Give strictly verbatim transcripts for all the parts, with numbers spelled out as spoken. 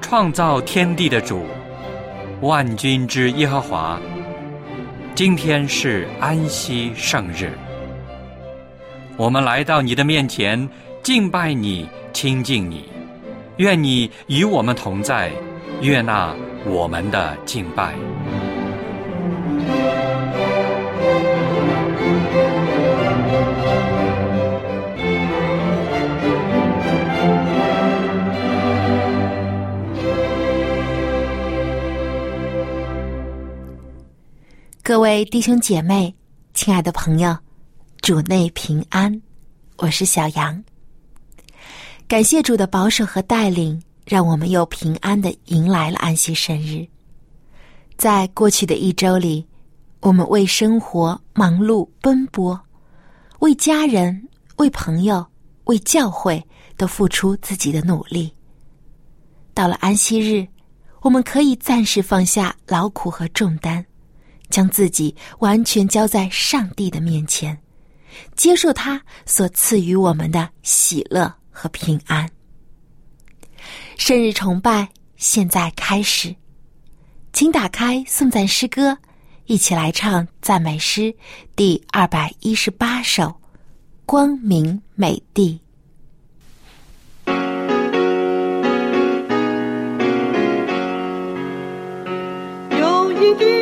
创造天地的主，万军之耶和华，今天是安息圣日。我们来到你的面前，敬拜你，亲近你。愿你与我们同在，悦纳我们的敬拜。 各位弟兄姐妹，亲爱的朋友，主内平安，我是小杨。感谢主的保守和带领，让我们又平安地迎来了安息圣日。在过去的一周里，我们为生活忙碌奔波，为家人、为朋友、为教会都付出自己的努力。到了安息日，我们可以暂时放下劳苦和重担，将自己完全交在上帝的面前，接受他所赐予我们的喜乐和平安。圣日崇拜现在开始，请打开颂赞诗歌，一起来唱赞美诗第二百一十八首《光明美地》。 有一地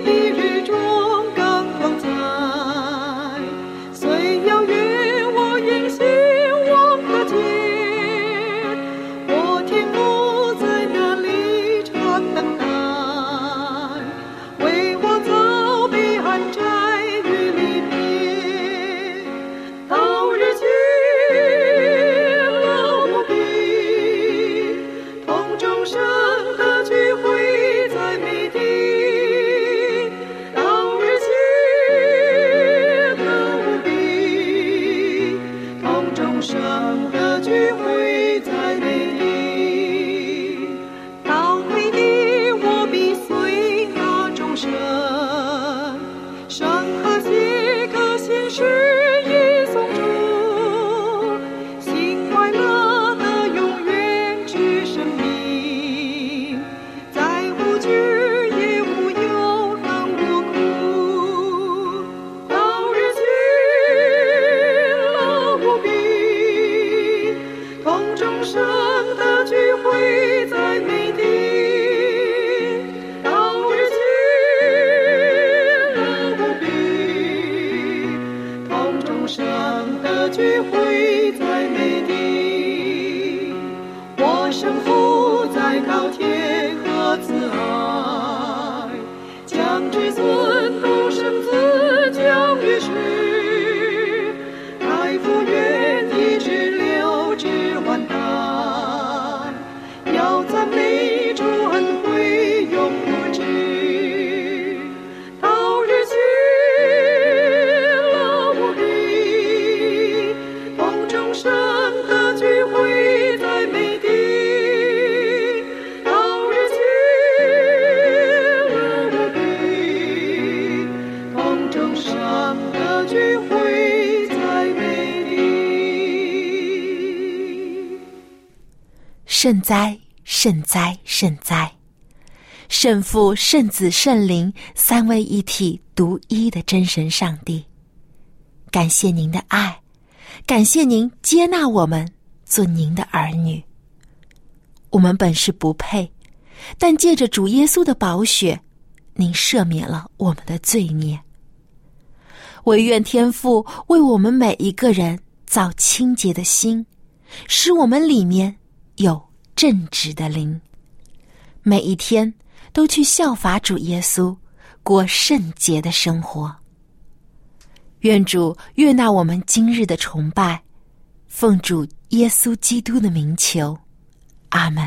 圣哉，圣哉，圣哉！圣父、圣子、圣灵三位一体独一的真神上帝，感谢您的爱，感谢您接纳我们做您的儿女。我们本是不配，但借着主耶稣的宝血，您赦免了我们的罪孽。惟愿天父为我们每一个人造清洁的心，使我们里面有正直的灵，每一天都去效法主耶稣，过圣洁的生活。愿主悦纳我们今日的崇拜，奉主耶稣基督的名求，阿们。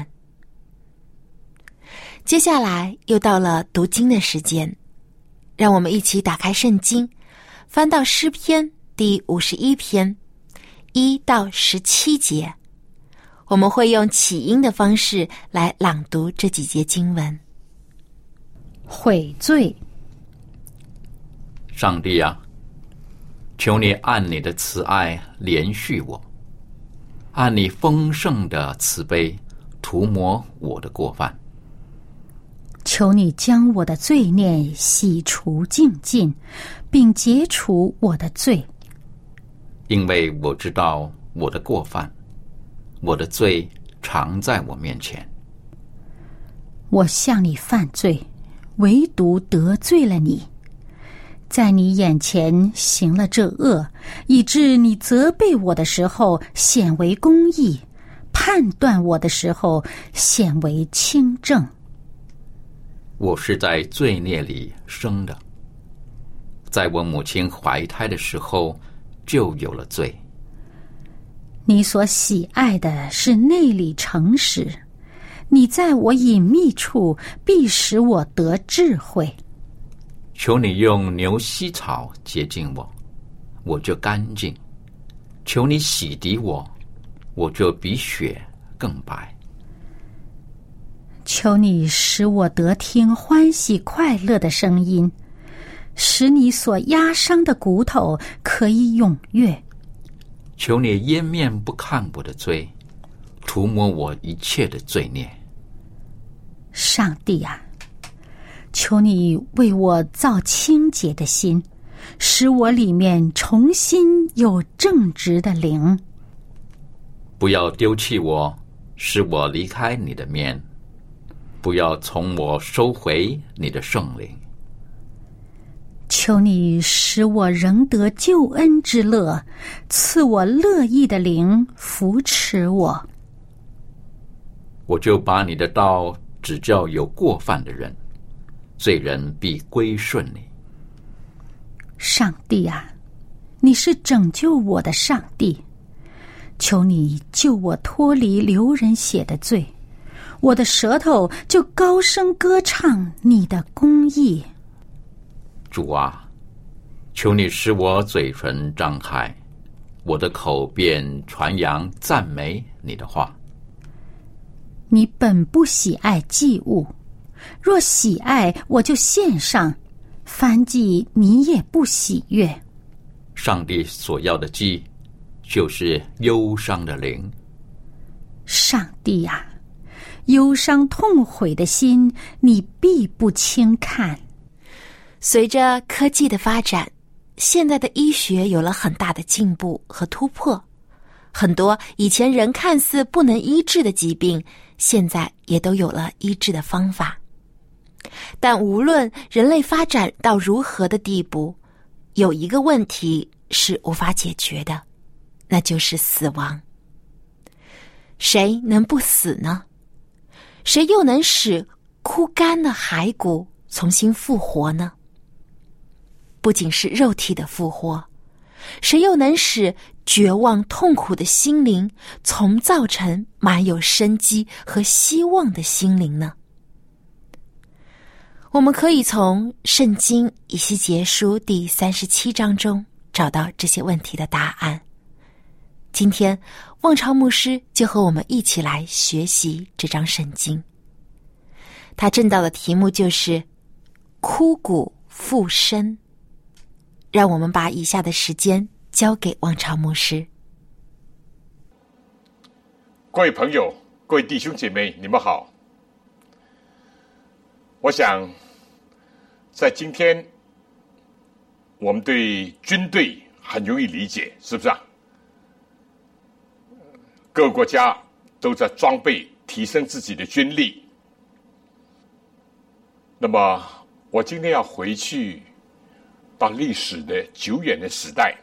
接下来又到了读经的时间，让我们一起打开圣经，翻到诗篇第五十一篇一到十七节。我们会用起音的方式来朗读这几节经文。 悔罪。 上帝啊，求你按你的慈爱怜恤我，按你丰盛的慈悲涂抹我的过犯。 求你将我的罪孽洗除净尽，并解除我的罪。 因为我知道我的过犯，我的罪常在我面前。 我向你犯罪，唯独得罪了你，在你眼前行了这恶，以致你责备我的时候显为公义，判断我的时候显为清正。 我是在罪孽里生的，在我母亲怀胎的时候就有了罪。 你所喜爱的是内里诚实，你在我隐秘处必使我得智慧。 求你用牛膝草洁净我，我就干净；求你洗涤我，我就比雪更白。 求你使我得听欢喜快乐的声音，使你所压伤的骨头可以踊跃。 求你掩面不看我的罪，涂抹我一切的罪孽。 上帝啊，求你为我造清洁的心，使我里面重新有正直的灵。 不要丢弃我，使我离开你的面，不要从我收回你的圣灵。 求你使我仍得救恩之乐，赐我乐意的灵扶持我。 我就把你的道指教有过犯的人，罪人必归顺你。 上帝啊，你是拯救我的上帝，求你救我脱离流人血的罪，我的舌头就高声歌唱你的公义。 主啊，求你使我嘴唇张开，我的口便传扬赞美你的话。 你本不喜爱祭物，若喜爱，我就献上；燔祭你也不喜悦。 上帝所要的祭，就是忧伤的灵。 上帝啊，忧伤痛悔的心，你必不轻看。 随着科技的发展，现在的医学有了很大的进步和突破，很多以前人看似不能医治的疾病，现在也都有了医治的方法。但无论人类发展到如何的地步，有一个问题是无法解决的，那就是死亡。谁能不死呢？谁又能使枯干的骸骨重新复活呢？不仅是肉体的复活，谁又能使绝望痛苦的心灵重造成满有生机和希望的心灵呢？我们可以从圣经以西结书第三十七章中找到这些问题的答案。今天望潮牧师就和我们一起来学习这章圣经，他正道的题目就是枯骨复生。让我们把以下的时间交给望潮牧师。 各位朋友，各位弟兄姐妹，你们好。我想在今天我们对军队很容易理解，是不是啊？各个国家都在装备提升自己的军力。那么我今天要回去到历史的久远的时代，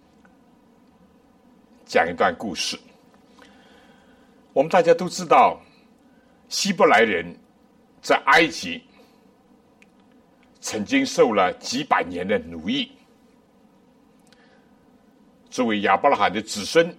讲一段故事。我们大家都知道，希伯来人在埃及曾经受了几百年的奴役，作为亚伯拉罕的子孙，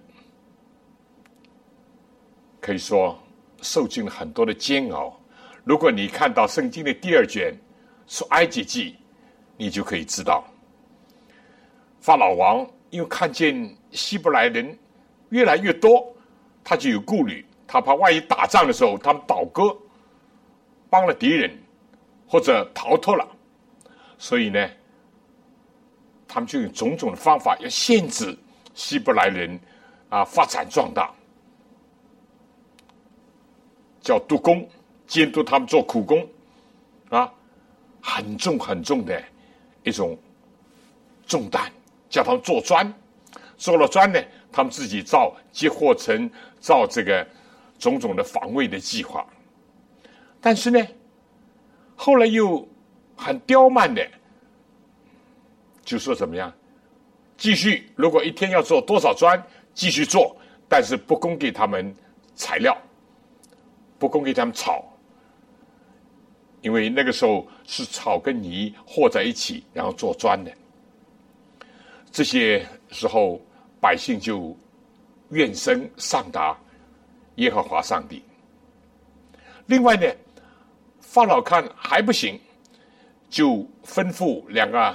可以说受尽了很多的煎熬。如果你看到圣经的第二卷出埃及记，你就可以知道，法老王因为看见希伯来人越来越多，他就有顾虑，他怕万一打仗的时候他们倒戈，帮了敌人或者逃脱了，所以呢，他们就用种种的方法要限制希伯来人啊发展壮大。 叫督工，监督他们做苦工啊，很重很重的一种重担，叫他们做砖。做了砖呢，他们自己造接货城，造这个种种的防卫的计划。但是呢，后来又很刁蛮的，就说怎么样，继续，如果一天要做多少砖，继续做，但是不供给他们材料，不供给他们草，因为那个时候是草跟泥和在一起，然后做砖的。这些时候，百姓就怨声上达耶和华上帝。另外呢，法老看还不行，就吩咐两个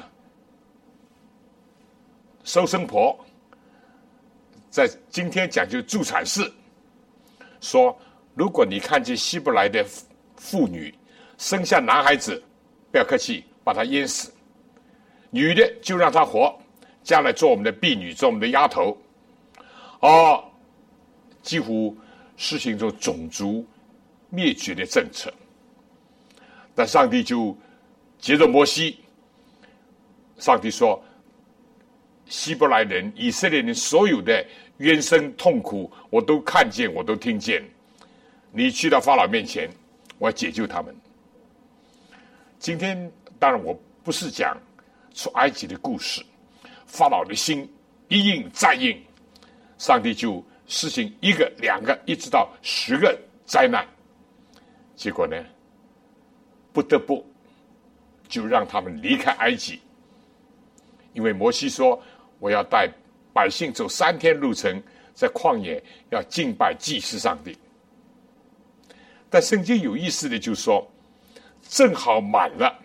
收生婆，在今天讲究助产士，说如果你看见希伯来的妇女生下男孩子，不要客气，把他淹死；女的就让他活，将来做我们的婢女，做我们的丫头。哦，几乎实行着种族灭绝的政策。但上帝就接着摩西，上帝说，希伯来人、以色列人所有的冤声痛苦，我都看见，我都听见。你去到法老面前，我要解救他们。今天当然我不是讲出埃及的故事，法老的心一硬再硬，上帝就施行一个、两个，一直到十个灾难。结果呢，不得不就让他们离开埃及，因为摩西说，我要带百姓走三天路程，在旷野要敬拜祭祀上帝。但圣经有意思的就是说，正好满了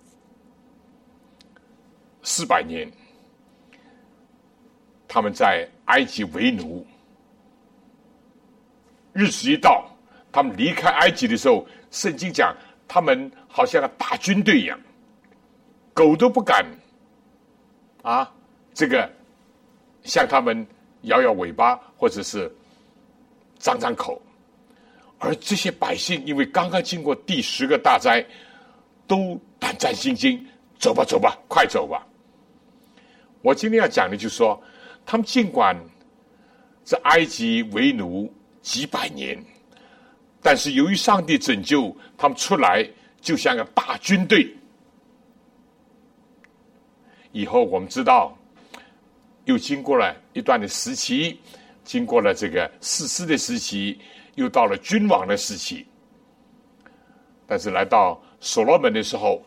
四百年，他们在埃及为奴，日子一到，他们离开埃及的时候，圣经讲他们好像个大军队一样，狗都不敢啊，这个向他们摇摇尾巴，或者是张张口。而这些百姓因为刚刚经过第十个大灾，都胆战心惊，走吧走吧，快走吧。我今天要讲的就是说，他们尽管在埃及为奴几百年，但是由于上帝拯救他们出来，就像个大军队。以后我们知道，又经过了一段的时期，经过了这个士师的时期，又到了君王的时期。但是来到所罗门的时候，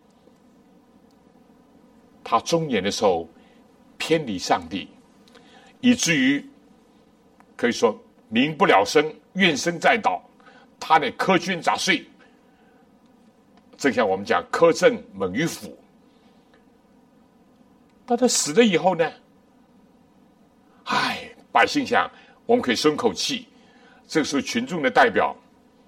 他中年的时候偏离上帝，以至于可以说民不聊生，怨声载道，他的苛捐杂税，正像我们讲苛政猛于虎。到他死了以后呢，唉，百姓想我们可以松口气。这个时候群众的代表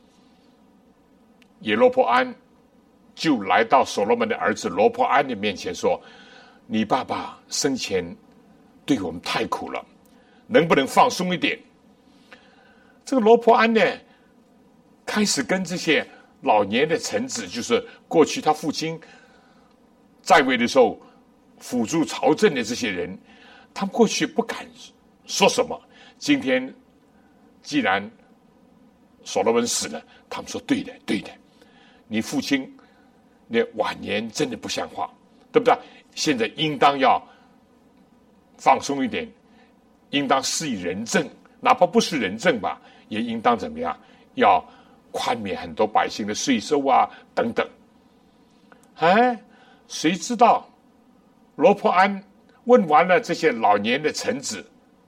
耶罗波安就来到所罗门的儿子罗波安的面前说，你爸爸生前对我们太苦了，能不能放松一点？这个罗波安呢，开始跟这些老年的臣子，就是过去他父亲在位的时候辅助朝政的这些人，他们过去不敢说什么，今天既然所罗门死了，他们说对的对的，你父亲的晚年真的不像话，对不对？现在应当要放松一点，应当施以仁政，哪怕不是仁政吧，也应当怎么样，要宽免很多百姓的税收啊等等。哎，谁知道罗波安问完了这些老年的臣子，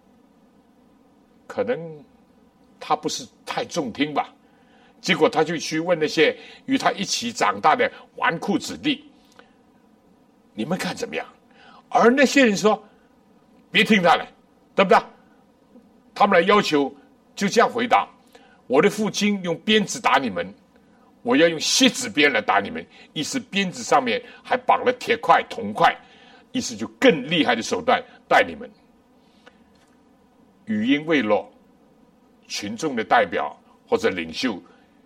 可能他不是太中听吧，结果他就去问那些与他一起长大的纨绔子弟，你们看怎么样？而那些人说别听他的，对不对？他们来要求就这样回答，我的父亲用鞭子打你们，我要用蝎子鞭来打你们，意思鞭子上面还绑了铁块铜块，意思就更厉害的手段待你们。语音未落，群众的代表或者领袖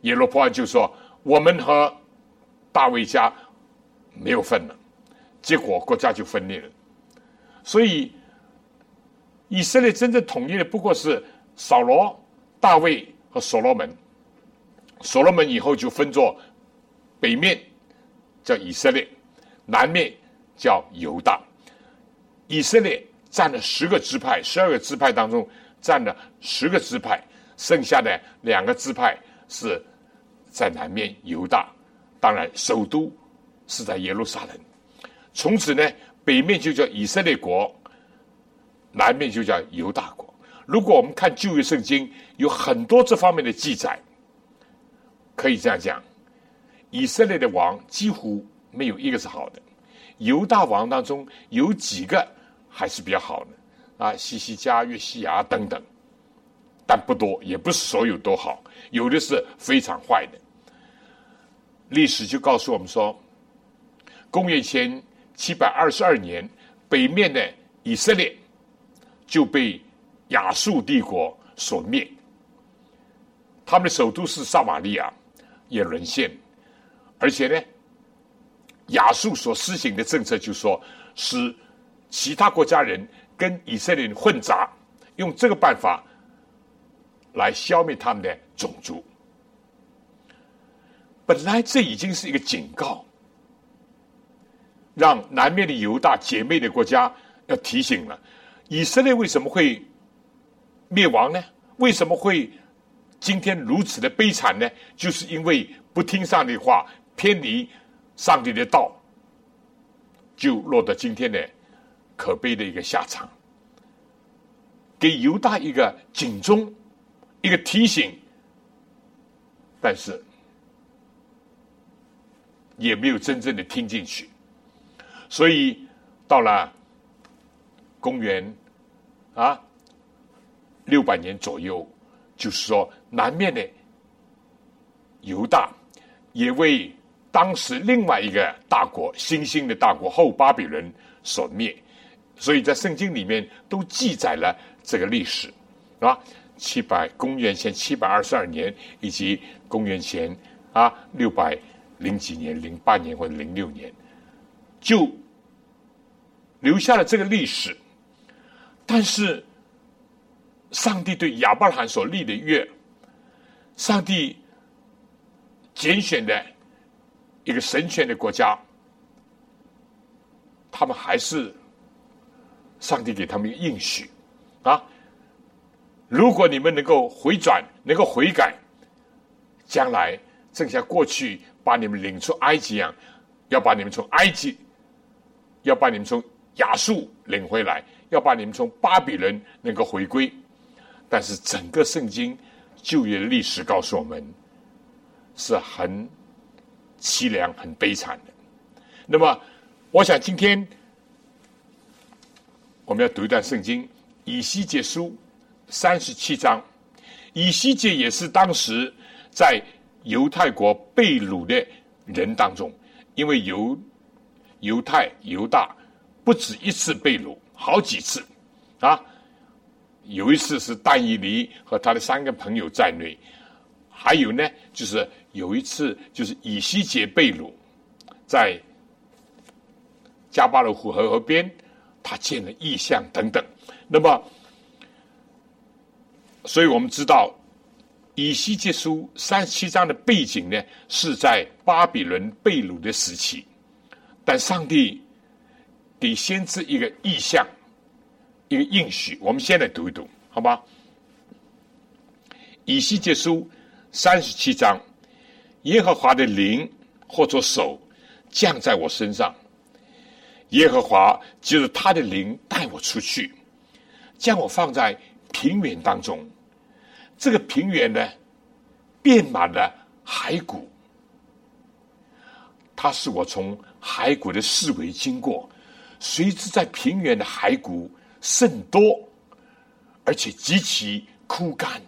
耶罗波安就说：“我们和大卫家没有分了。”结果国家就分裂了。所以以色列真正统一的不过是扫罗、大卫和所罗门。所罗门以后就分作北面叫以色列，南面叫犹大。以色列占了十个支派，十二个支派当中占了十个支派，剩下的两个支派是在南面犹大，当然首都是在耶路撒冷。从此呢，北面就叫以色列国，南面就叫犹大国。如果我们看旧约圣经，有很多这方面的记载，可以这样讲，以色列的王几乎没有一个是好的，犹大王当中有几个还是比较好的啊，西西家、约西亚等等，但不多，也不是所有都好，有的是非常坏的。历史就告诉我们说，公元前七百二十二年，北面的以色列就被亚述帝国所灭，他们的首都是撒玛利亚，也沦陷。而且呢，亚述所施行的政策就是说，使其他国家人跟以色列人混杂，用这个办法来消灭他们的种族。本来这已经是一个警告，让南面的犹大姐妹的国家要提醒了，以色列为什么会灭亡呢？为什么会今天如此的悲惨呢？就是因为不听上帝的话，偏离上帝的道，就落得今天的可悲的一个下场。给犹大一个警钟，一个提醒，但是也没有真正的听进去。所以到了公元啊六百年左右，就是说南面的犹大也为当时另外一个大国，新兴的大国后巴比伦所灭。所以在圣经里面都记载了这个历史啊，七百公元前七百二十二年，以及公元前啊六百零几年、零八年或者零六年，就留下了这个历史。但是上帝对亚伯拉罕所立的约，上帝拣选的一个神权的国家，他们还是上帝给他们一个应许啊！如果你们能够回转，能够悔改，将来正像过去把你们领出埃及一样，要把你们从埃及，要把你们从亚述领回来，要把你们从巴比伦能够回归。但是整个圣经旧约的历史告诉我们，是很凄凉、很悲惨的。那么，我想今天我们要读一段圣经，以西结书三十七章。以西结也是当时在犹太国被掳的人当中，因为犹犹太犹大不止一次被掳，好几次啊。有一次是但以理和他的三个朋友在内，还有呢，就是有一次就是以西结被掳，在加巴勒湖河河边，他见了异象等等。那么，所以我们知道以西结书三十七章的背景呢，是在巴比伦被掳的时期，但上帝给先知一个异象，一个应许。我们先来读一读，好吧？以西结书三十七章，耶和华的灵或者手降在我身上，耶和华就是他的灵带我出去，将我放在平原当中。这个平原呢，遍满了骸骨，他是我从骸骨的四围经过，谁知在平原的骸骨甚多，而且极其枯干。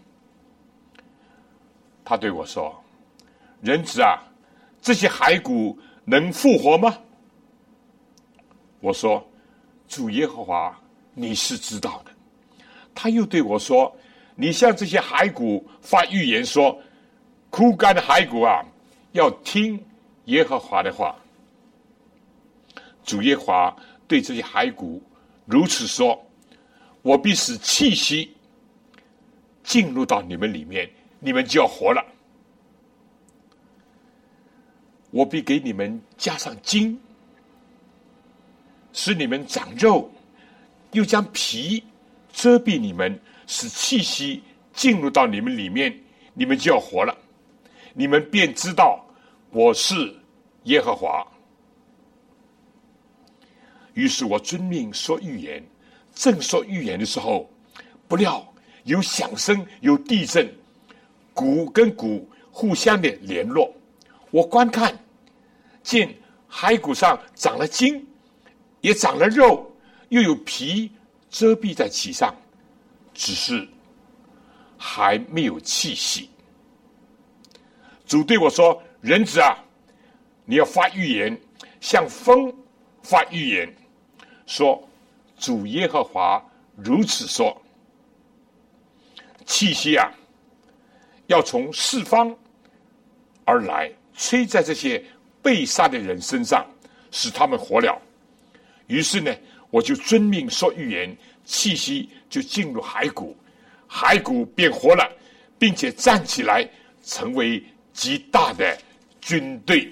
他对我说：“人子啊，这些骸骨能复活吗？”我说：“主耶和华，你是知道的。”他又对我说：“你向这些骸骨发预言说， 枯干的骸骨啊，要听耶和华的话。主耶和华对这些骸骨如此说：我必使气息进入到你们里面，你们就要活了。我必给你们加上筋，使你们长肉，又将皮遮蔽你们，使气息进入到你们里面，你们就要活了。你们便知道我是耶和华。于是我遵命说预言，正说预言的时候，不料有响声，有地震，骨跟骨互相的联络。我观看，见骸骨上长了筋，也长了肉，又有皮遮蔽在其上，只是还没有气息。主对我说：人子啊，你要发预言，向风发预言，说主耶和华如此说：气息啊，要从四方而来，吹在这些被杀的人身上，使他们活了。于是呢，我就遵命说预言，气息就进入骸骨，骸骨便活了，并且站起来，成为极大的军队。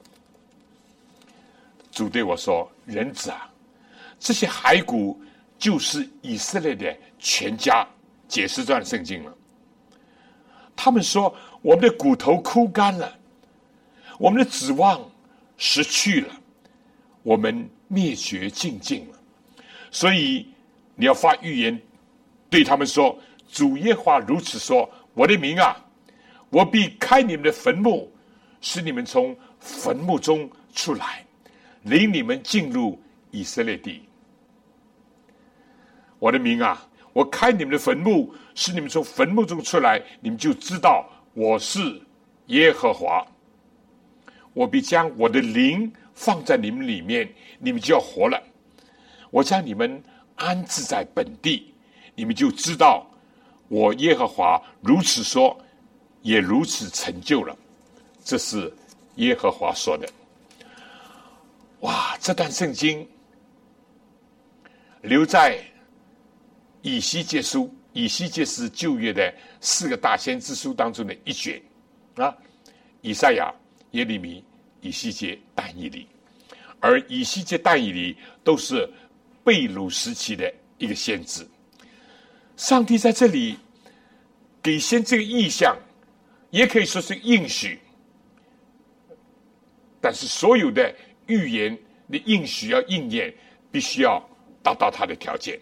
主对我说：人子啊，这些骸骨就是以色列的全家。解释这段圣经了。他们说：我们的骨头枯干了，我们的指望失去了，我们灭绝尽尽了。所以你要发预言，对他们说：主耶和华如此说：我的名啊，我必开你们的坟墓，使你们从坟墓中出来，领你们进入以色列地。我的名啊，我开你们的坟墓，使你们从坟墓中出来，你们就知道我是耶和华。我必将我的灵放在你们里面，你们就要活了。我将你们安置在本地，你们就知道我耶和华如此说，也如此成就了。这是耶和华说的。哇，这段圣经留在以西结书，以西结是旧约的四个大先知书当中的一卷啊，以赛亚、耶利米、以西结、但以理。而以西结、但以理都是被掳时期的一个先知。上帝在这里给先这个意象，也可以说是应许，但是所有的预言的应许要应验，必须要达到他的条件。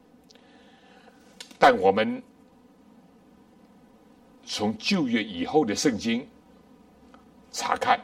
但我们从旧约以后的圣经查看，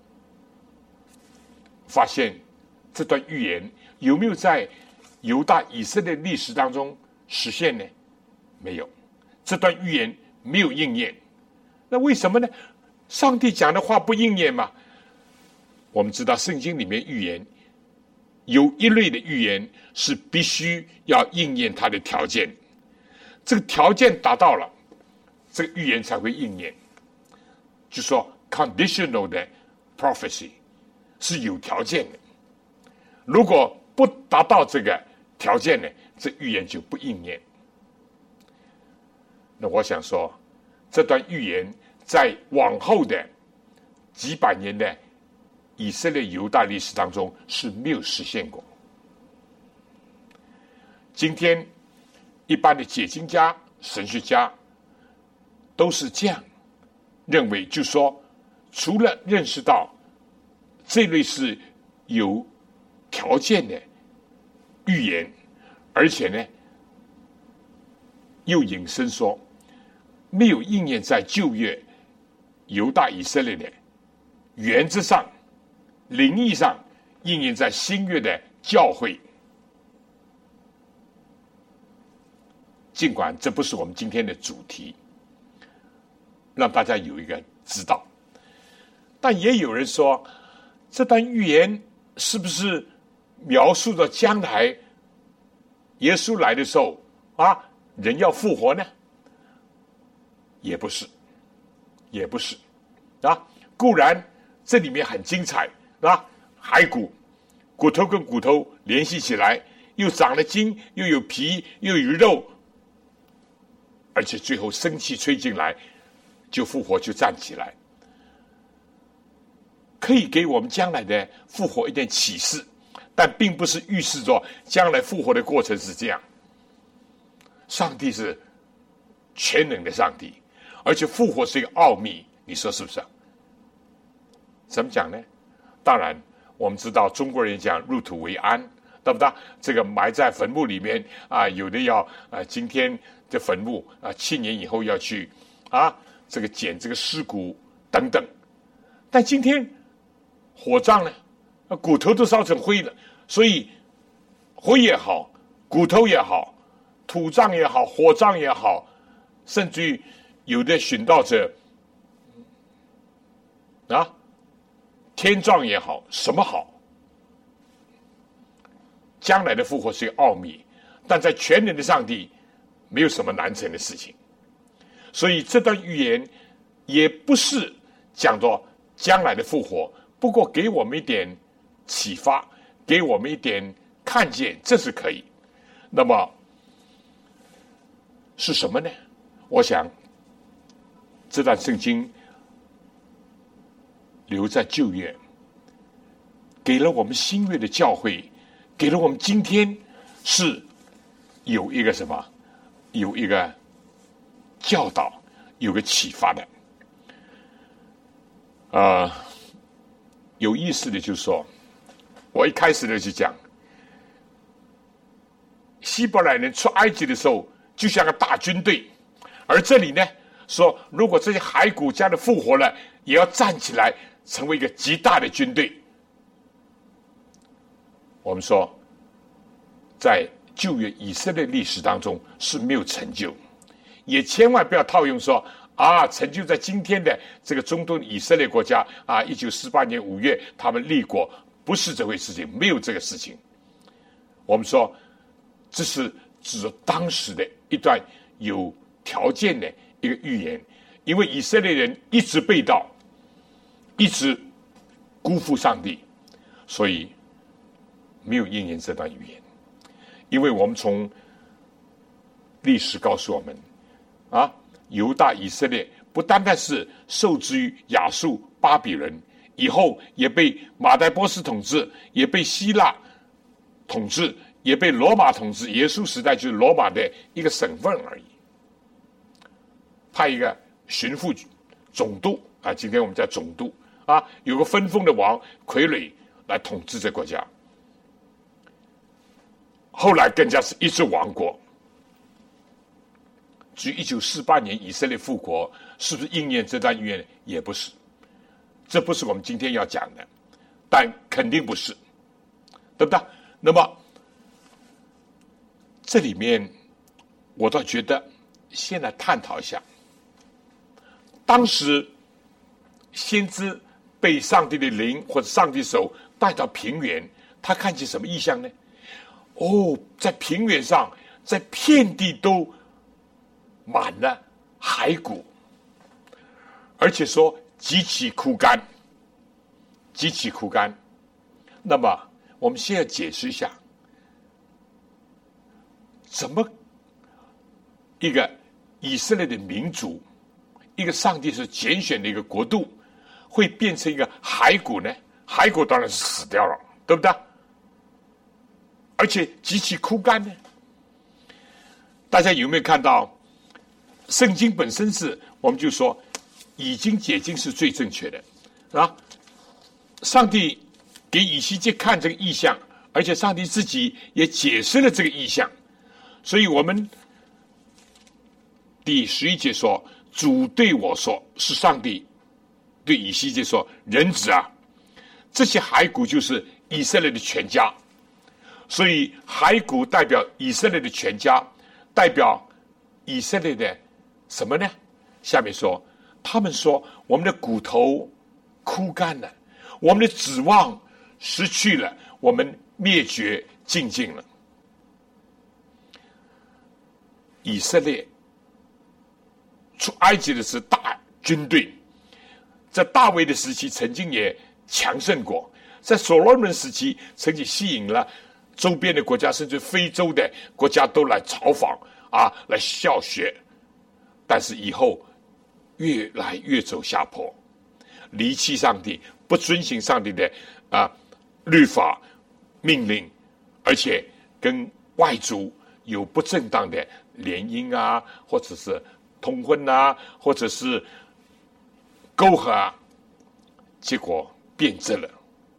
发现这段预言有没有在犹大以色列历史当中实现呢？没有，这段预言没有应验。那为什么呢？上帝讲的话不应验吗？我们知道圣经里面预言有一类的预言是必须要应验它的条件，这个条件达到了，这个预言才会应验。就说 conditional 的 prophecy 是有条件的，如果不达到这个条件呢，这预言就不应验。那我想说，这段预言在往后的几百年的以色列犹大历史当中是没有实现过。今天一般的解经家、神学家都是这样认为，就说除了认识到这类是有条件的预言，而且呢又引申说没有应验在旧约犹大以色列的，原则上灵意上应验在新约的教会。尽管这不是我们今天的主题，让大家有一个知道，但也有人说，这段预言是不是描述着将来耶稣来的时候啊，人要复活呢？也不是， 也不是啊。固然这里面很精彩啊，骸骨，骨头跟骨头联系起来，又长了筋，又有皮，又有肉，而且最后生气吹进来，就复活，就站起来，可以给我们将来的复活一点启示，但并不是预示着将来复活的过程是这样。上帝是全能的上帝，而且复活是一个奥秘，你说是不是啊？怎么讲呢？当然我们知道中国人讲入土为安，对不对？这个埋在坟墓里面啊，有的要啊，今天的坟墓啊，七年以后要去啊，这个捡这个尸骨等等。但今天火葬呢，骨头都烧成灰了，所以灰也好，骨头也好，土葬也好，火葬也好，甚至于有的殉道者啊，天葬也好，什么好，将来的复活是一个奥秘，但在全能的上帝没有什么难成的事情。所以这段预言也不是讲着将来的复活，不过给我们一点启发，给我们一点看见，这是可以。那么是什么呢？我想这段圣经留在旧约，给了我们新约的教诲，给了我们今天是有一个什么，有一个教导，有个启发的。呃，有意思的就是说，我一开始呢就讲，希伯来人出埃及的时候就像个大军队，而这里呢说，如果这些骸骨将来复活了，也要站起来成为一个极大的军队。我们说在旧约以色列历史当中是没有成就，也千万不要套用说啊，成就在今天的这个中东以色列国家啊，一九四八年五月他们立国，不是这回事情，没有这个事情。我们说这是指着当时的一段有条件的一个预言，因为以色列人一直背道，一直辜负上帝，所以没有应验这段预言。因为我们从历史告诉我们啊，犹大以色列不单单是受制于亚述巴比伦，以后也被马代波斯统治，也被希腊统治，也被罗马统治。耶稣时代就是罗马的一个省份而已，派一个巡抚总督啊，今天我们叫总督啊，有个分封的王傀儡来统治这国家。后来更加是一支王国。至于一九四八年以色列复国是不是应验这段预言，也不是，这不是我们今天要讲的，但肯定不是，对不对？那么这里面我倒觉得先来探讨一下，当时先知被上帝的灵或者上帝手带到平原，他看见什么异象呢？哦，在平原上，在遍地都满了骸骨，而且说极其枯干，极其枯干。那么我们先要解释一下，怎么一个以色列的民族，一个上帝是拣选的一个国度，会变成一个骸骨呢？骸骨当然是死掉了，对不对？而且极其枯干呢？大家有没有看到圣经本身是，我们就说已经解经是最正确的啊。上帝给以西结看这个异象，而且上帝自己也解释了这个异象，所以我们第十一节说，主对我说，是上帝对以西结说，人子啊，这些骸骨就是以色列的全家。所以骸骨代表以色列的全家，代表以色列的什么呢？下面说，他们说我们的骨头枯干了，我们的指望失去了，我们灭绝尽尽了。以色列出埃及的是大军队， 在大卫的时期曾经也强盛过，在所罗门时期曾经吸引了周边的国家，甚至非洲的国家都来朝访啊，来效学。但是以后越来越走下坡，离弃上帝，不遵行上帝的啊律法命令，而且跟外族有不正当的联姻啊，或者是通婚啊，或者是勾合啊，结果变质了。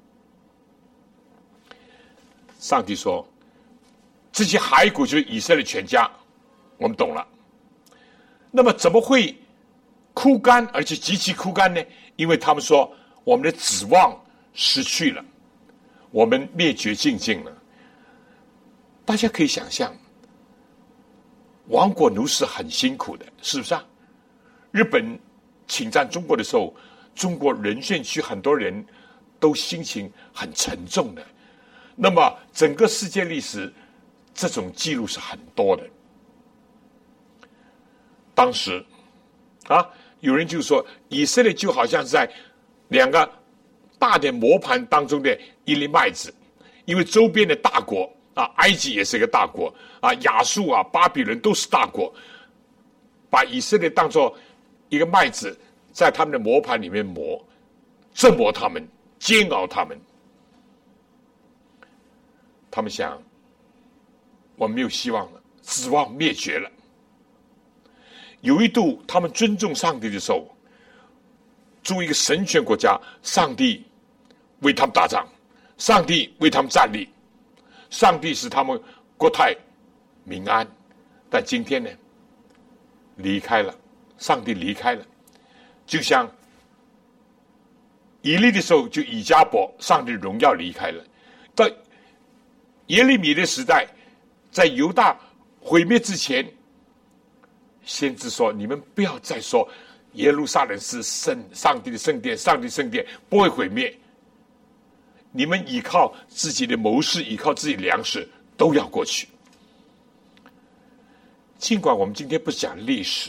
上帝说，这些骸骨就是以色列全家，我们懂了。那么怎么会枯干，而且极其枯干呢？因为他们说我们的指望失去了，我们灭绝尽尽了。大家可以想象，亡国奴是很辛苦的，是不是啊？日本侵占中国的时候，中国仁炫区很多人都心情很沉重的。那么整个世界历史这种记录是很多的。当时啊，有人就说以色列就好像是在两个大的磨盘当中的一粒麦子，因为周边的大国啊，埃及也是一个大国啊，亚述啊、巴比伦都是大国，把以色列当作一个麦子，在他们的磨盘里面磨，折磨他们，煎熬他们。他们想，我们没有希望了，指望灭绝了。有一度他们尊重上帝的时候，作为一个神权国家，上帝为他们打仗，上帝为他们站立，上帝使他们国泰民安。但今天呢，离开了，上帝离开了，就像以利的时候，就以迦伯，上帝荣耀离开了。到耶利米的时代，在犹大毁灭之前，先知说：“你们不要再说耶路撒冷是圣上帝的圣殿，上帝圣殿不会毁灭。你们依靠自己的谋士，依靠自己的粮食，都要过去。”尽管我们今天不讲历史，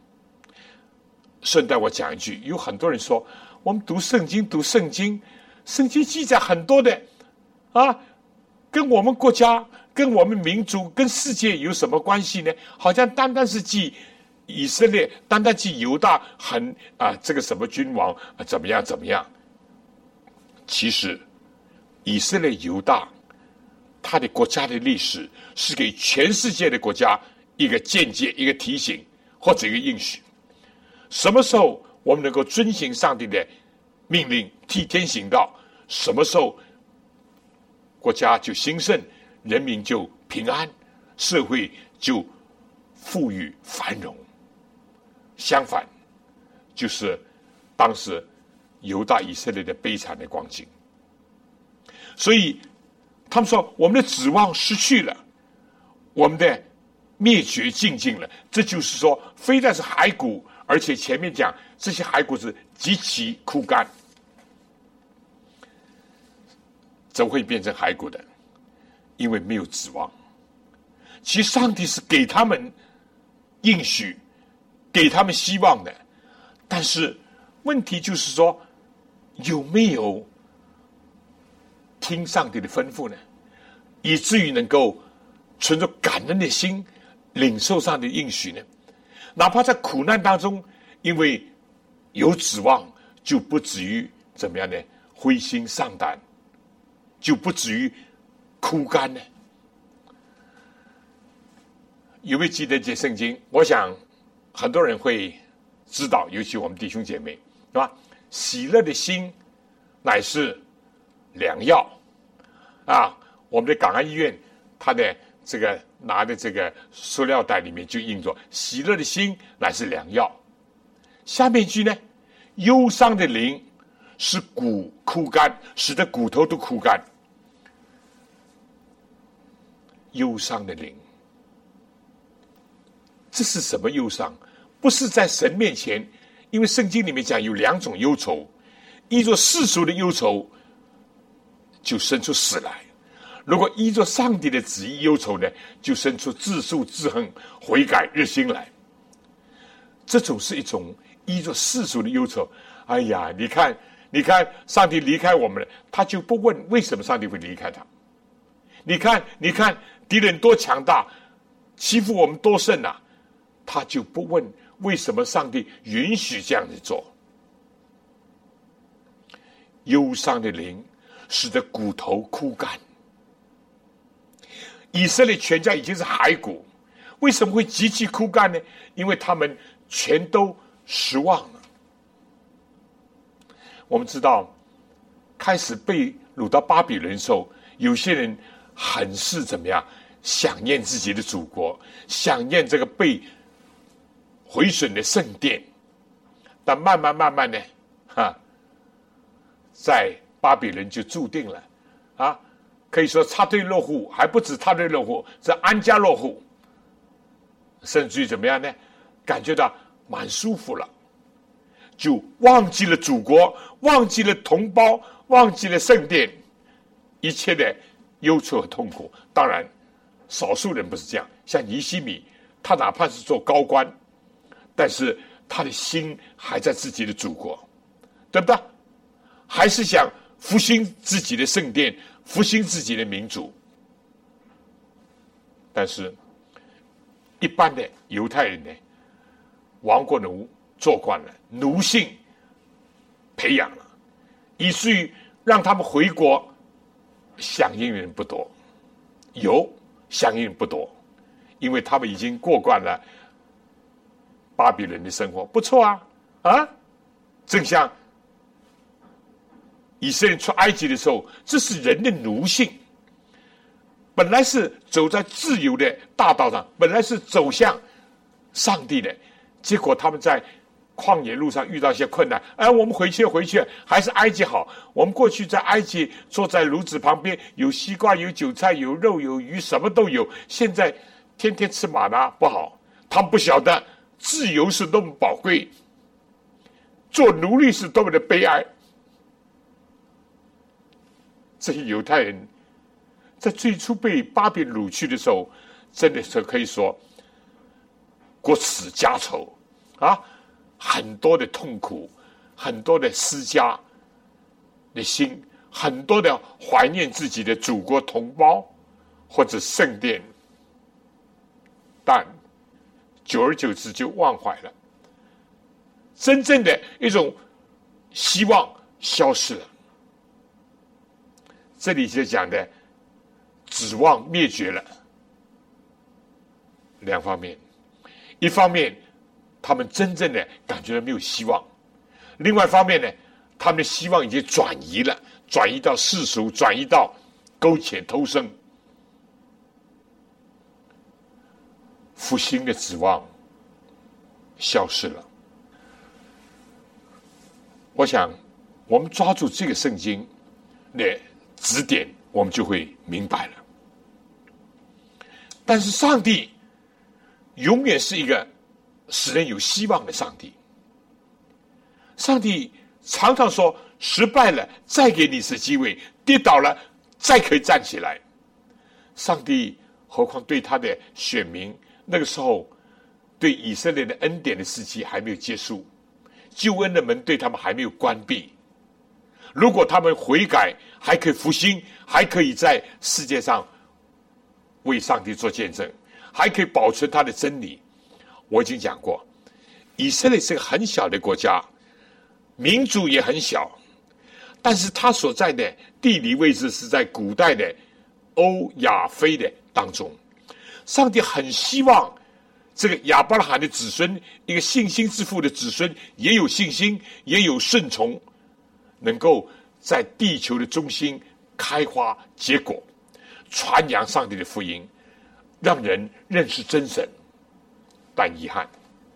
顺带我讲一句：有很多人说，我们读圣经，读圣经，圣经记载很多的啊。跟我们国家、跟我们民族、跟世界有什么关系呢？好像单单是记以色列，单单记犹大很啊，这个什么君王啊，怎么样怎么样？其实，以色列、犹大，他的国家的历史是给全世界的国家一个见解、一个提醒或者一个应许。什么时候我们能够遵行上帝的命令，替天行道？什么时候国家就兴盛，人民就平安，社会就富裕繁荣。相反，就是当时犹大以色列的悲惨的光景。所以他们说，我们的指望失去了，我们的灭绝尽尽了。这就是说，非但是骸骨，而且前面讲这些骸骨是极其枯干。怎么会变成骸骨的？因为没有指望。其实上帝是给他们应许，给他们希望的，但是问题就是说，有没有听上帝的吩咐呢？以至于能够存着感恩的心领受上帝的应许呢？哪怕在苦难当中，因为有指望，就不至于怎么样呢？灰心丧胆，就不至于枯干呢？有没有记得这圣经？我想很多人会知道，尤其我们弟兄姐妹，是吧？喜乐的心乃是良药啊！我们的港安医院，他的这个拿的这个塑料袋里面就印着“喜乐的心乃是良药”。下面一句呢？忧伤的灵使骨枯干，使得骨头都枯干。忧伤的灵，这是什么忧伤？不是在神面前，因为圣经里面讲有两种忧愁，依着世俗的忧愁，就生出死来；如果依着上帝的旨意忧愁呢，就生出自诉自恨、悔改日新来。这种是一种依着世俗的忧愁，哎呀，你看，你看，上帝离开我们了，他就不问为什么上帝会离开他。你看，你看，敌人多强大，欺负我们多甚啊，他就不问为什么上帝允许这样子做。忧伤的灵使得骨头枯干。以色列全家已经是骸骨，为什么会极其枯干呢？因为他们全都失望了。我们知道，开始被掳到巴比伦的时候，有些人很是怎么样，想念自己的祖国，想念这个被毁损的圣殿，但慢慢慢慢呢，哈，在巴比伦就注定了啊，可以说插队落户，还不止插队落户，是安家落户，甚至于怎么样呢？感觉到蛮舒服了，就忘记了祖国，忘记了同胞，忘记了圣殿，一切的忧愁和痛苦。当然，少数人不是这样，像尼希米，他哪怕是做高官，但是他的心还在自己的祖国，对不对？还是想复兴自己的圣殿，复兴自己的民族。但是一般的犹太人呢，亡国奴做惯了，奴性培养了，以至于让他们回国响应人不多，有响应不多，因为他们已经过惯了巴比伦的生活，不错啊啊！正像以色列出埃及的时候，这是人的奴性，本来是走在自由的大道上，本来是走向上帝的，结果他们在旷野路上遇到一些困难，哎，我们回去回去还是埃及好。我们过去在埃及坐在炉子旁边，有西瓜有韭菜有肉有鱼，什么都有。现在天天吃玛拿不好，他们不晓得自由是多么宝贵，做奴隶是多么的悲哀。这些犹太人在最初被巴比掳去的时候，真的是可以说国耻家仇啊，很多的痛苦，很多的思家的心，很多的怀念自己的祖国同胞或者圣殿，但久而久之就忘怀了，真正的一种希望消失了。这里就讲的指望灭绝了，两方面，一方面他们真正的感觉到没有希望，另外一方面呢，他们的希望已经转移了，转移到世俗，转移到苟且偷生，复兴的指望消失了。我想我们抓住这个圣经的指点，我们就会明白了。但是上帝永远是一个使人有希望的上帝。上帝常常说，失败了再给你一次机会，跌倒了再可以站起来。上帝何况对他的选民，那个时候对以色列的恩典的时期还没有结束，救恩的门对他们还没有关闭。如果他们悔改，还可以复兴，还可以在世界上为上帝做见证，还可以保存他的真理。我已经讲过，以色列是个很小的国家，民族也很小，但是他所在的地理位置是在古代的欧亚非的当中。上帝很希望这个亚伯拉罕的子孙，一个信心之父的子孙，也有信心，也有顺从，能够在地球的中心开花结果，传扬上帝的福音，让人认识真神。但遗憾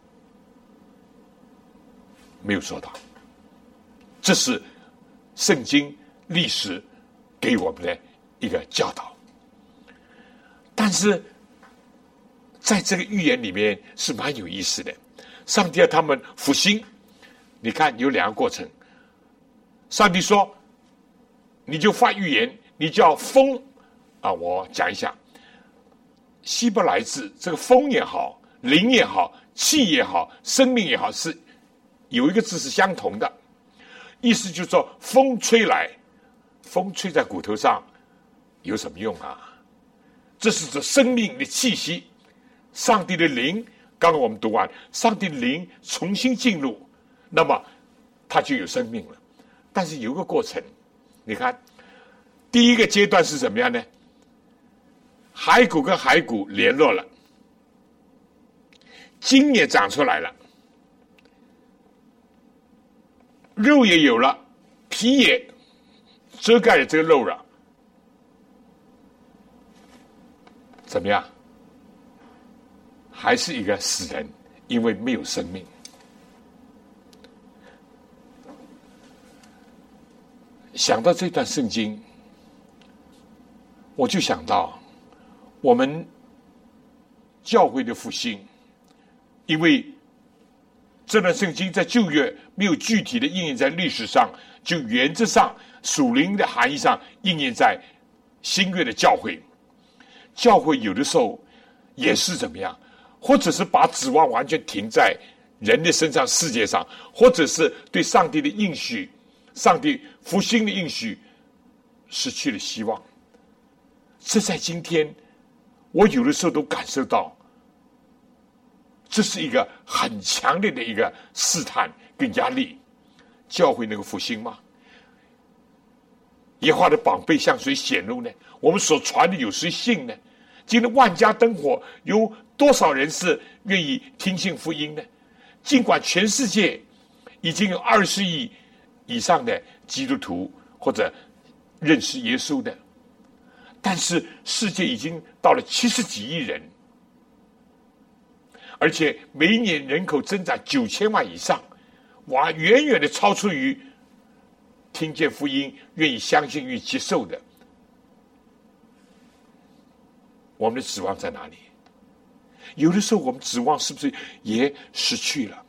没有做到，这是圣经历史给我们的一个教导。但是在这个预言里面是蛮有意思的，上帝要他们复兴。你看有两个过程，上帝说你就发预言，你叫风啊，我讲一下希伯来字，这个风也好，灵也好，气也好，生命也好，是有一个字是相同的，意思就是说风吹来，风吹在骨头上有什么用啊？这是指生命的气息，上帝的灵，刚刚我们读完，上帝的灵重新进入，那么它就有生命了。但是有个过程，你看第一个阶段是怎么样呢？骸骨跟骸骨联络了，筋也长出来了，肉也有了，皮也遮盖了这个肉了，怎么样？还是一个死人，因为没有生命。想到这段圣经，我就想到我们教会的复兴，因为这段圣经在旧约没有具体的应验在历史上，就原则上属灵的含义上应验在新约的教会。教会有的时候也是怎么样，或者是把指望完全停在人的身上、世界上，或者是对上帝的应许、上帝复兴的应许失去了希望。这在今天我有的时候都感受到，这是一个很强烈的一个试探跟压力。教会能够复兴吗？耶和华的膀臂向谁显露呢？我们所传的有谁信呢？今天万家灯火，有多少人是愿意听信福音呢？尽管全世界已经有二十亿以上的基督徒或者认识耶稣的，但是世界已经到了七十几亿人，而且每一年人口增长九千万以上，哇，远远的超出于听见福音、愿意相信、愿意接受的。我们的指望在哪里？有的时候我们指望是不是也失去了？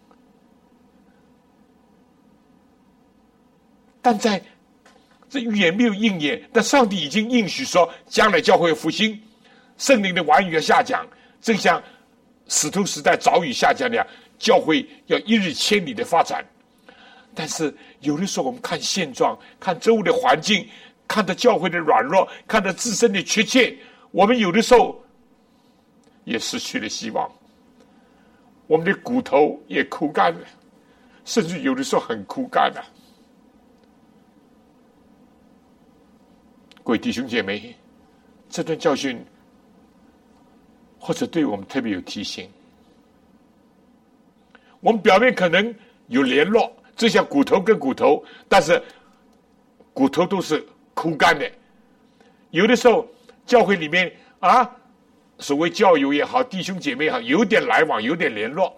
但在这预言没有应验，但上帝已经应许说，将来教会复兴，圣灵的warning语要下降，正像使徒时代早已下降那样，教会要一日千里的发展。但是有的时候我们看现状，看周围的环境，看到教会的软弱，看到自身的缺陷，我们有的时候也失去了希望，我们的骨头也枯干了，甚至有的时候很枯干了。各位弟兄姐妹，这段教训或者对我们特别有提醒。我们表面可能有联络，就像骨头跟骨头，但是骨头都是枯干的。有的时候教会里面啊，所谓教友也好，弟兄姐妹也好，有点来往，有点联络，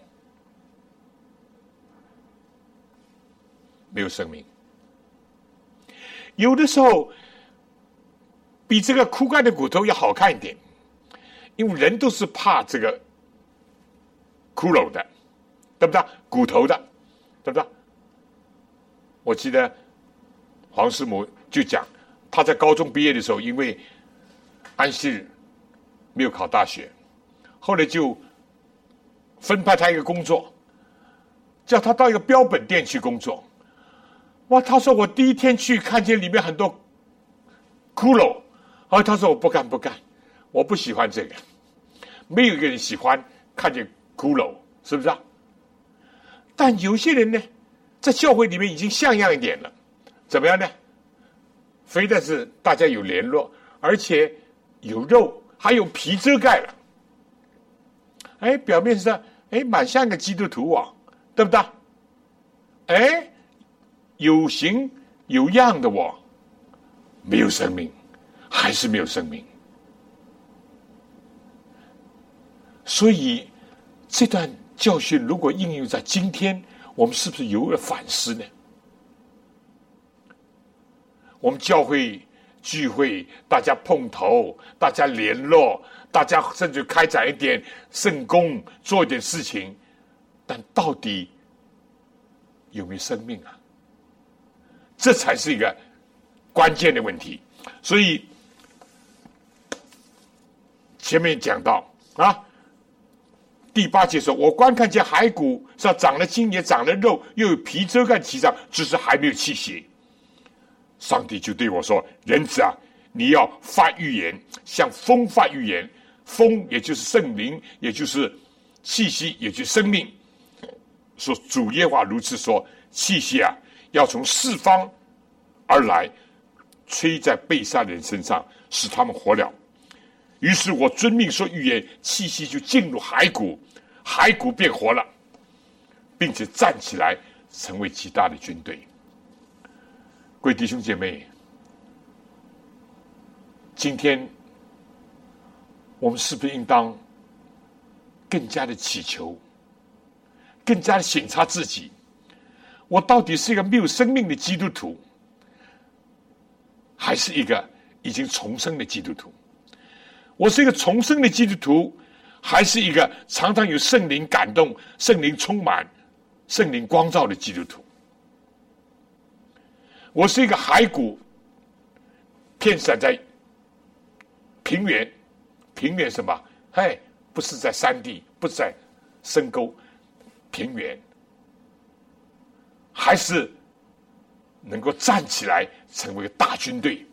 没有生命。有的时候比这个枯干的骨头要好看一点，因为人都是怕这个骷髅的，对不对？骨头的，对不对？我记得黄师母就讲，他在高中毕业的时候，因为安息日没有考大学，后来就分派他一个工作，叫他到一个标本店去工作。哇，他说我第一天去看见里面很多骷髅，啊，他说我不干不干，我不喜欢这个，没有一个人喜欢看见骷髅，是不是啊？但有些人呢，在教会里面已经像样一点了，怎么样呢？非但是大家有联络，而且有肉，还有皮遮盖了。哎，表面上哎蛮像个基督徒啊，对不对？哎，有形有样的我，没有生命，还是没有生命。所以这段教训如果应用在今天，我们是不是有了反思呢？我们教会聚会，大家碰头，大家联络，大家甚至开展一点圣工，做一点事情，但到底有没有生命啊？这才是一个关键的问题。所以前面讲到啊， 第八节说：“我观看见骸骨上长了筋，也长了肉，又有皮遮盖其上，只是还没有气息。”上帝就对我说：“人子啊，你要发预言，像风发预言。风也就是圣灵，也就是气息，也就是生命。说主耶和华如此说：气息啊，要从四方而来，吹在被杀的人身上，使他们活了。于是我遵命说预言，气息就进入骸骨，骸骨变活了，并且站起来，成为极大的军队。”各位弟兄姐妹，今天我们是不是应当更加的祈求，更加的省察自己，我到底是一个没有生命的基督徒，还是一个已经重生的基督徒？我是一个重生的基督徒，还是一个常常有圣灵感动、圣灵充满、圣灵光照的基督徒？我是一个骸骨遍散在平原，平原什么？嘿，不是在山地，不是在深沟，平原，还是能够站起来成为大军队？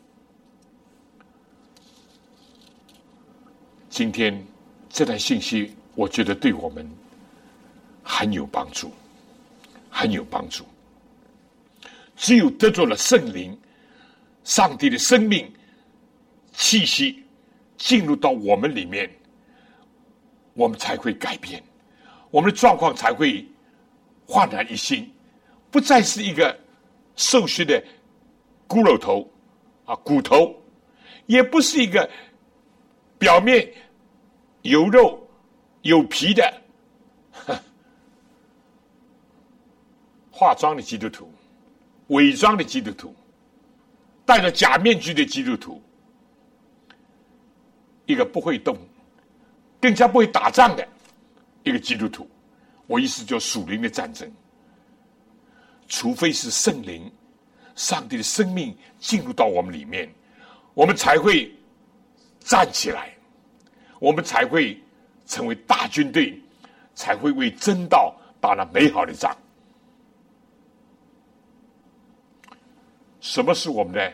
今天这段信息，我觉得对我们很有帮助，很有帮助。只有得着了圣灵，上帝的生命气息进入到我们里面，我们才会改变，我们的状况才会焕然一新，不再是一个瘦削的骷髅头啊骨头，也不是一个表面有肉有皮的化妆的基督徒，伪装的基督徒，戴着假面具的基督徒，一个不会动更加不会打仗的一个基督徒。我意思就属灵的战争，除非是圣灵上帝的生命进入到我们里面，我们才会站起来，我们才会成为大军队，才会为真道打了美好的仗。什么是我们的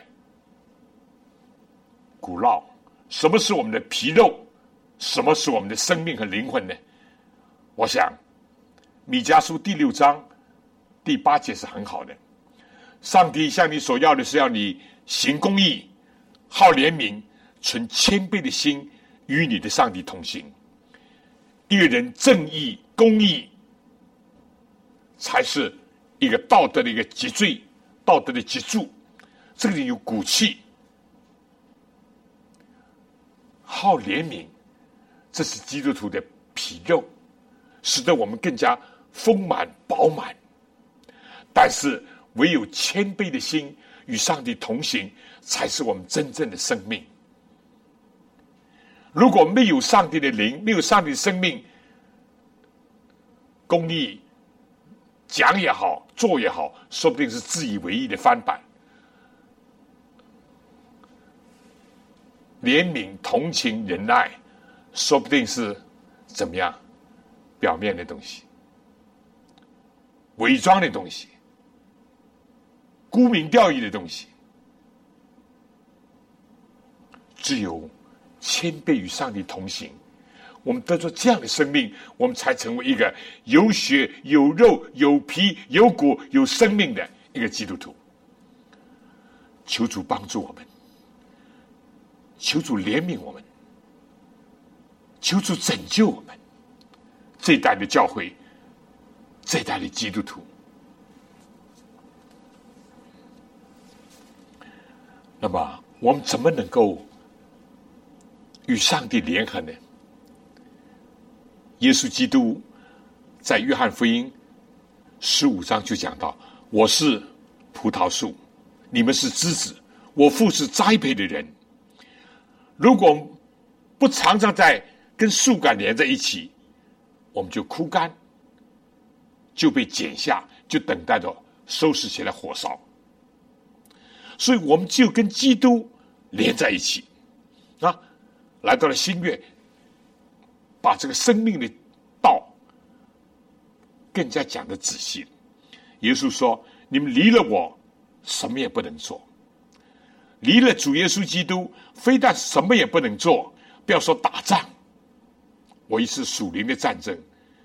骨肉？什么是我们的皮肉？什么是我们的生命和灵魂呢？我想米迦书第六章第八节是很好的。上帝向你所要的是要你行公义，好怜悯，存谦卑的心，与你的上帝同行。一个人正义公义，才是一个道德的一个脊椎，道德的脊柱。这个人有骨气，好怜悯，这是基督徒的皮肉，使得我们更加丰满饱满。但是唯有谦卑的心与上帝同行，才是我们真正的生命。如果没有上帝的灵，没有上帝的生命，公义讲也好，做也好，说不定是自以为意的翻版。怜悯、同情、忍耐，说不定是怎么样表面的东西，伪装的东西，沽名钓誉的东西。只有谦卑与上帝同行，我们得着这样的生命，我们才成为一个有血有肉有皮有骨有生命的一个基督徒。求主帮助我们，求主怜悯我们，求主拯救我们这一代的教会，这一代的基督徒。那么我们怎么能够与上帝联合呢？耶稣基督在约翰福音十五章就讲到，我是葡萄树，你们是枝子，我父是栽培的人。如果不常常在跟树干连在一起，我们就枯干，就被剪下，就等待着收拾起来火烧。所以我们只有跟基督连在一起啊，来到了新月，把这个生命的道更加讲得仔细。耶稣说：“你们离了我，什么也不能做。离了主耶稣基督，非但什么也不能做，不要说打仗。我一次属灵的战争，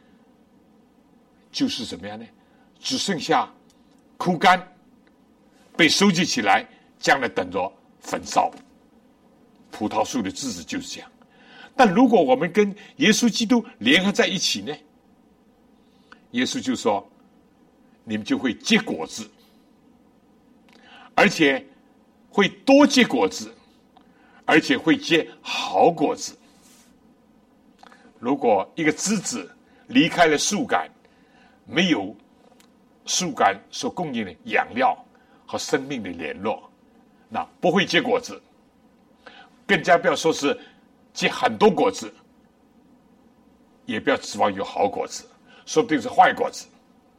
就是怎么样呢？只剩下枯干，被收集起来，将来等着焚烧。葡萄树的枝子就是这样。但如果我们跟耶稣基督联合在一起呢？耶稣就说：你们就会结果子，而且会多结果子，而且会结好果子。如果一个枝子离开了树干，没有树干所供应的养料和生命的联络，那不会结果子，更加不要说是结很多果子，也不要指望有好果子，说不定是坏果子。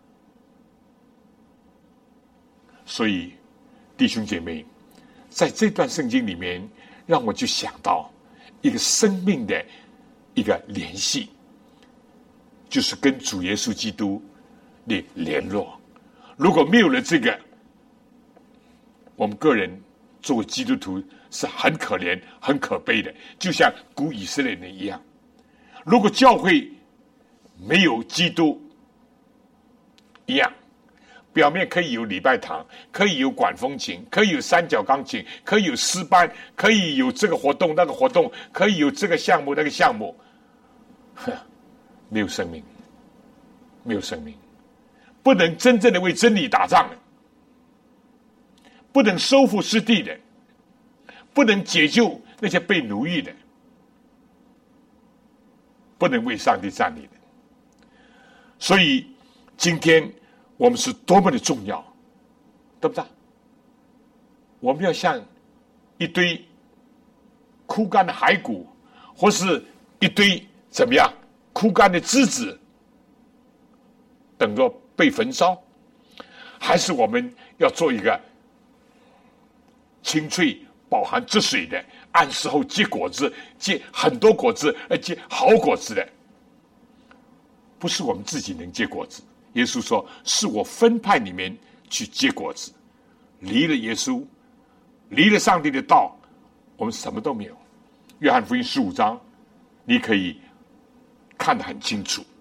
所以弟兄姐妹，在这段圣经里面，让我就想到一个生命的一个联系，就是跟主耶稣基督的联络。如果没有了这个，我们个人作为基督徒是很可怜很可悲的，就像古以色列人一样。如果教会没有基督一样，表面可以有礼拜堂，可以有管风琴，可以有三角钢琴，可以有诗班，可以有这个活动那个活动，可以有这个项目那个项目，没有生命，没有生命，不能真正的为真理打仗的，不能收复失地的，不能解救那些被奴役的，不能为上帝站立的。所以今天我们是多么的重要，对不对？我们要像一堆枯干的骸骨，或是一堆怎么样枯干的枝子，等着被焚烧，还是我们要做一个清脆饱含汁水的，按时候结果子，结很多果子，而结好果子的？不是我们自己能结果子，耶稣说是我分派你们去结果子。离了耶稣，离了上帝的道，我们什么都没有。约翰福音十五章你可以看得很清楚。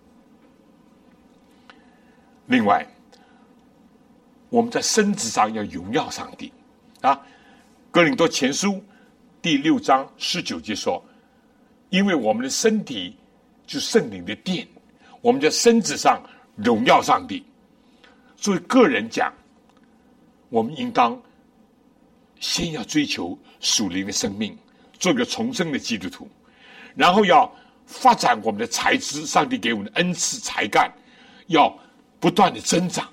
另外，我们在身子上要荣耀上帝啊。哥林多前书第六章十九节说，因为我们的身体就是圣灵的殿，我们在身子上荣耀上帝。作为个人讲，我们应当先要追求属灵的生命，做个重生的基督徒，然后要发展我们的才智，上帝给我们的恩赐才干要不断的增长，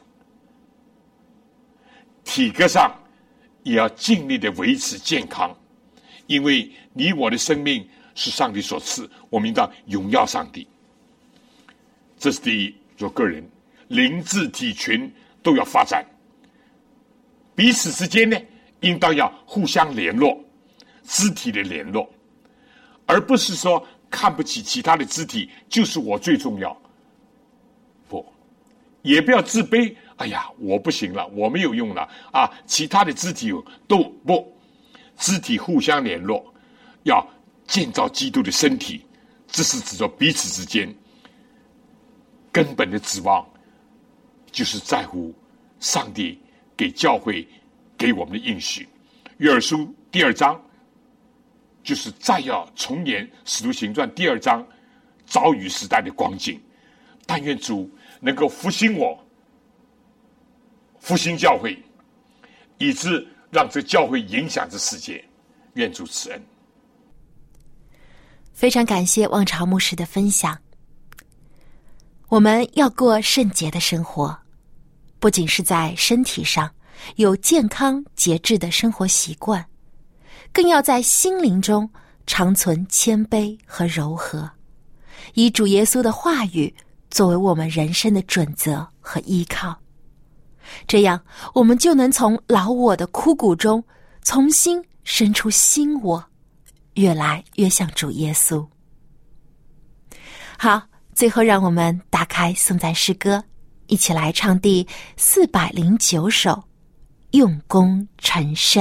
体格上也要尽力的维持健康，因为你我的生命是上帝所赐，我们应当荣耀上帝。这是第一，做个人灵智体群都要发展，彼此之间呢应当要互相联络，肢体的联络，而不是说看不起其他的肢体，就是我最重要。不，也不要自卑，哎呀我不行了，我没有用了啊，其他的肢体都不，肢体互相联络，要建造基督的身体，这是指着彼此之间根本的指望，就是在乎上帝给教会给我们的应许。约珥书第二章就是再要重演使徒行传第二章早雨时代的光景。但愿主能够复兴我，复兴教会，以致让这教会影响这世界。愿主慈恩。 非常感谢望潮牧师的分享。我们要过圣洁的生活，不仅是在身体上有健康节制的生活习惯，更要在心灵中常存谦卑和柔和，以主耶稣的话语作为我们人生的准则和依靠。这样我们就能从老我的枯骨中重新生出新我，越来越像主耶稣。好，最后让我们打开颂赞诗歌， 一起来唱第四百零九首《用功成圣》。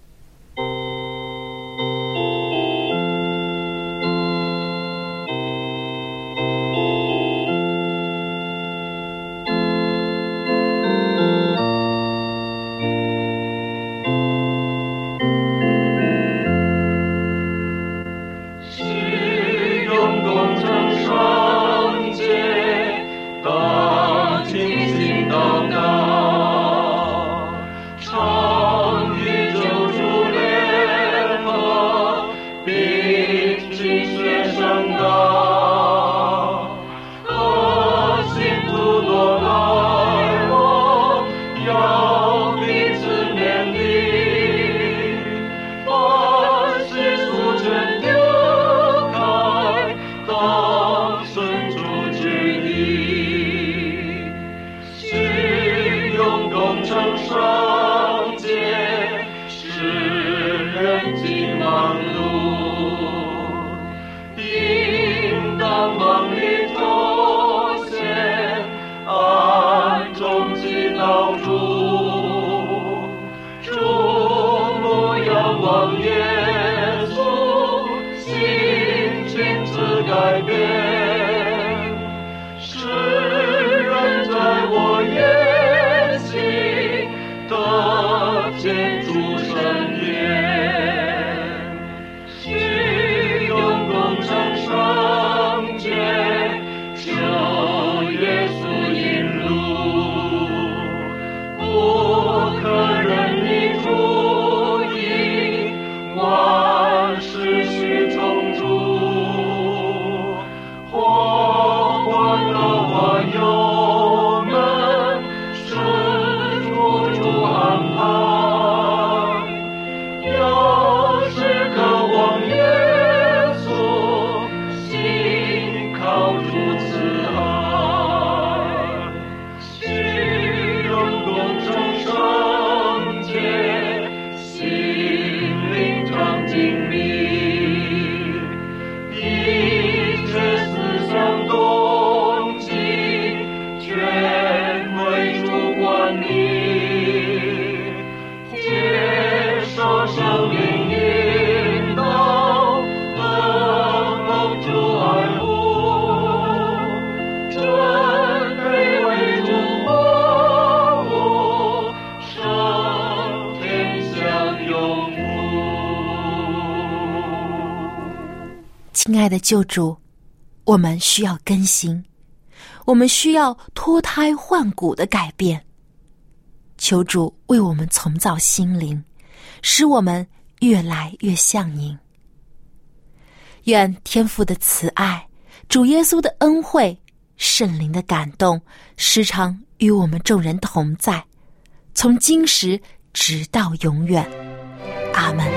亲爱的救主，我们需要更新，我们需要脱胎换骨的改变。求主为我们重造心灵，使我们越来越像您。愿天父的慈爱、主耶稣的恩惠、圣灵的感动，时常与我们众人同在，从今时直到永远。阿们。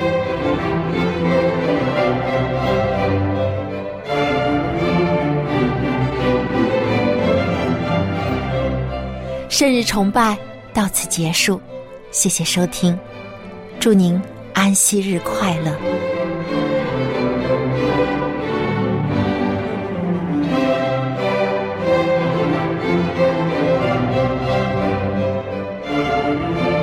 圣日崇拜到此结束，谢谢收听，祝您安息日快乐。 Thank you.